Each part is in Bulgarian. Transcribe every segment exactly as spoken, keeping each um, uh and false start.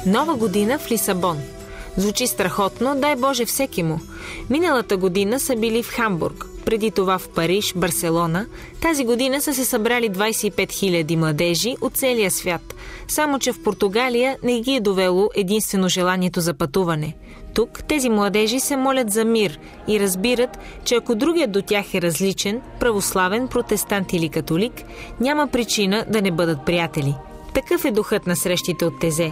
Нова година в Лисабон. Звучи страхотно, дай Боже всеки му. Миналата година са били в Хамбург, преди това в Париж, Барселона. Тази година са се събрали двадесет и пет хиляди младежи от целия свят. Само че в Португалия не ги е довело единствено желанието за пътуване. Тук тези младежи се молят за мир и разбират, че ако другият до тях е различен, православен, протестант или католик, няма причина да не бъдат приятели. Такъв е духът на срещите от Тезе.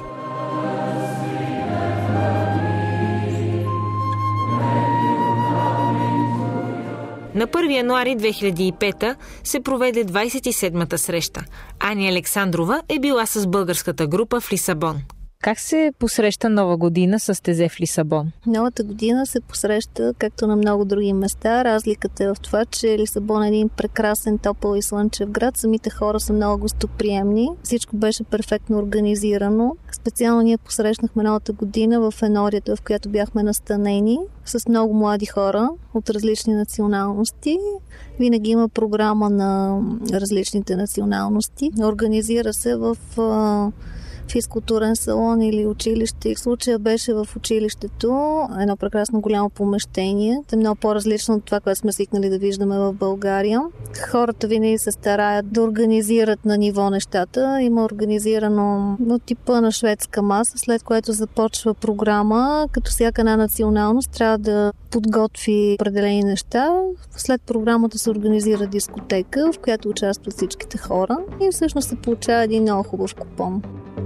На първи януари две хиляди и пета се проведе двадесет и седмата среща. Ани Александрова е била с българската група в Лисабон. Как се посреща Нова година с Тезе в Лисабон? Новата година се посреща както на много други места. Разликата е в това, че Лисабон е един прекрасен, топъл и слънчев град. Самите хора са много гостоприемни. Всичко беше перфектно организирано. Специално ние посрещнахме Новата година в енорията, в която бяхме настанени, с много млади хора от различни националности. Винаги има програма на различните националности. Организира се в физкултурен салон или училище. В случая беше в училището, едно прекрасно голямо помещение. Те е много по-различно от това, което сме свикнали да виждаме в България. Хората винаги се стараят да организират на ниво нещата. Има организирано от типа на шведска маса, след което започва програма, като всяка една националност трябва да подготви определени неща. След програмата се организира дискотека, в която участват всичките хора и всъщност се получава един много хубав купон.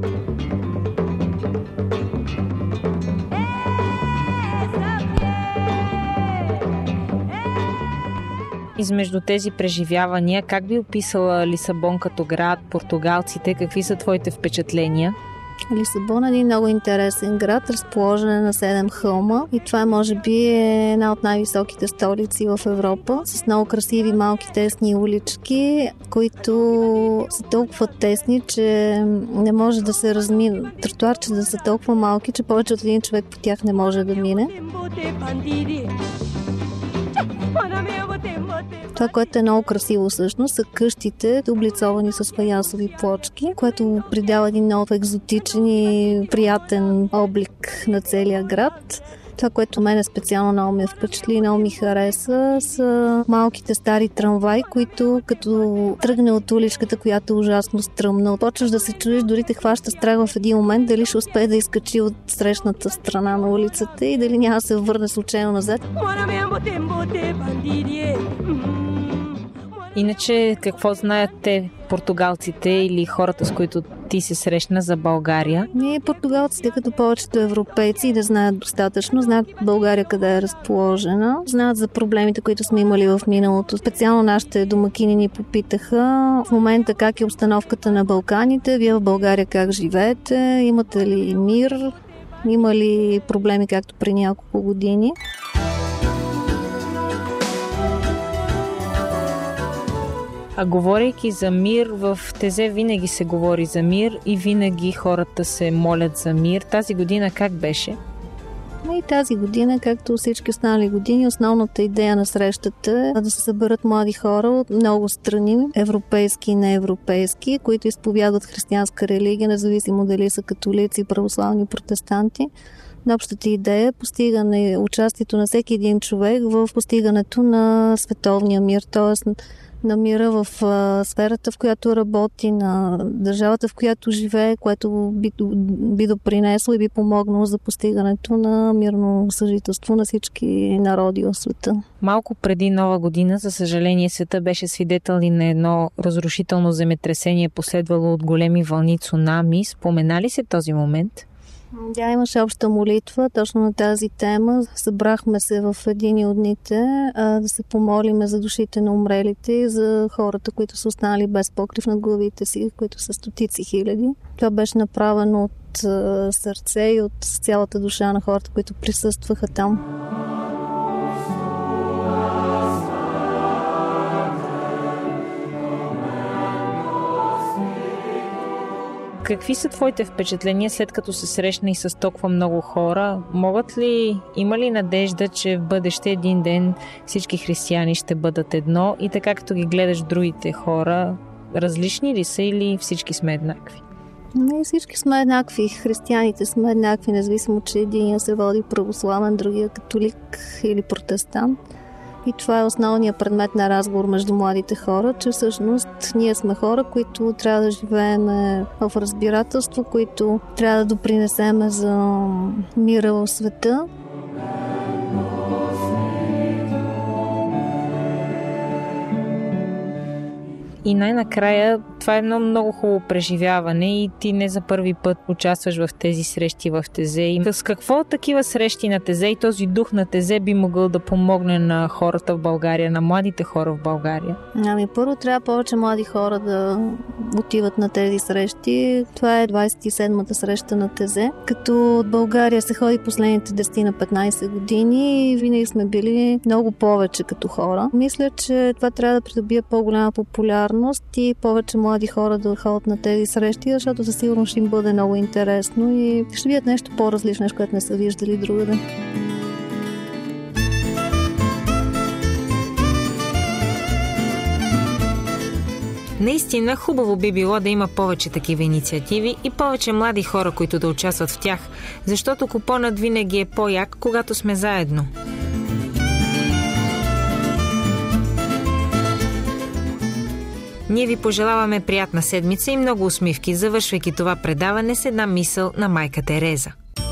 Измежду тези преживявания, как би описала Лисабон като град, португалците, какви са твоите впечатления? Лисабон е един много интересен град, разположен на седем хълма и това е, може би, е една от най-високите столици в Европа, с много красиви малки тесни улички, които са толкова тесни, че не може да се размине. Тротуарче да са толкова малки, че повече от един човек по тях не може да мине. Това, което е много красиво всъщност, са къщите, облицовани с фаясови плочки, което придава един много екзотичен и приятен облик на целия град. Това, което мене специално много ме впечатли и много ми хареса, са малките стари трамваи, които като тръгне от уличката, която е ужасно стръмна, почваш да се чудиш, дори те хваща страх в един момент, дали ще успее да изкачи от срещната страна на улицата и дали няма да се върне случайно назад. Иначе, какво знаят те, португалците или хората, с които ти се срещна, за България? Ние, португалците, като повечето европейци, да знаят достатъчно, знаят България къде е разположена, знаят за проблемите, които сме имали в миналото. Специално нашите домакини ни попитаха в момента как е обстановката на Балканите, вие в България как живеете, имате ли мир, има ли проблеми както при няколко години. А говорейки за мир, в Тезе винаги се говори за мир и винаги хората се молят за мир. Тази година как беше? И тази година, както всички останали години, основната идея на срещата е да се съберат млади хора от много страни, европейски и неевропейски, които изповядват християнска религия, независимо дали са католици, православни, протестанти. Общата идея е постигане участието на всеки един човек в постигането на световния мир, т.е. на мира в а, сферата, в която работи, на държавата, в която живее, което би, би допринесло и би помогнало за постигането на мирно съжителство на всички народи в света. Малко преди Нова година, за съжаление, света беше свидетел и на едно разрушително земетресение, последвало от големи вълни цунами. Спомена ли се този момент? Да, имаше обща молитва точно на тази тема. Събрахме се в един от дните а, да се помолиме за душите на умрелите и за хората, които са останали без покрив над главите си, които са стотици хиляди. Това беше направено от а, сърце и от цялата душа на хората, които присъстваха там. Какви са твоите впечатления, след като се срещна и с толкова много хора? Могат ли, има ли надежда, че в бъдеще един ден всички християни ще бъдат едно и така като ги гледаш другите хора, различни ли са или всички сме еднакви? Ние всички сме еднакви. Християните сме еднакви, независимо, че един се води православен, другия католик или протестант. И това е основният предмет на разговор между младите хора, че всъщност ние сме хора, които трябва да живеем в разбирателство, които трябва да допринесем за мира в света. И най-накрая, това е едно много хубаво преживяване и ти не за първи път участваш в тези срещи в Тезе. И с какво такива срещи на Тезе и този дух на Тезе би могъл да помогне на хората в България, на младите хора в България? Ами първо трябва повече млади хора да отиват на тези срещи. Това е двадесет и седмата среща на Тезе. Като от България се ходи последните десет на петнадесет години и винаги сме били много повече като хора. Мисля, че това трябва да придобие по-голяма популярност и повече млади хора да ходят на тези срещи, защото със сигурност ще им бъде много интересно и ще видят нещо по-различно, нещо, което не са виждали другаде. Наистина хубаво би било да има повече такива инициативи и повече млади хора, които да участват в тях, защото купонът винаги е по-як, когато сме заедно. Ние ви пожелаваме приятна седмица и много усмивки, завършвайки това предаване с една мисъл на майка Тереза.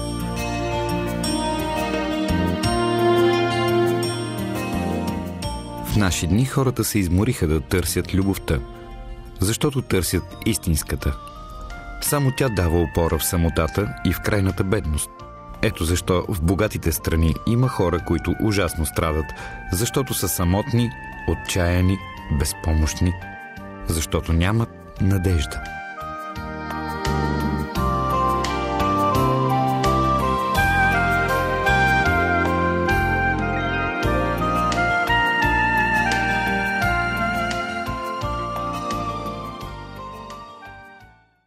В наши дни хората се измориха да търсят любовта, защото търсят истинската. Само тя дава опора в самотата и в крайната бедност. Ето защо в богатите страни има хора, които ужасно страдат, защото са самотни, отчаяни, безпомощни, защото нямат надежда.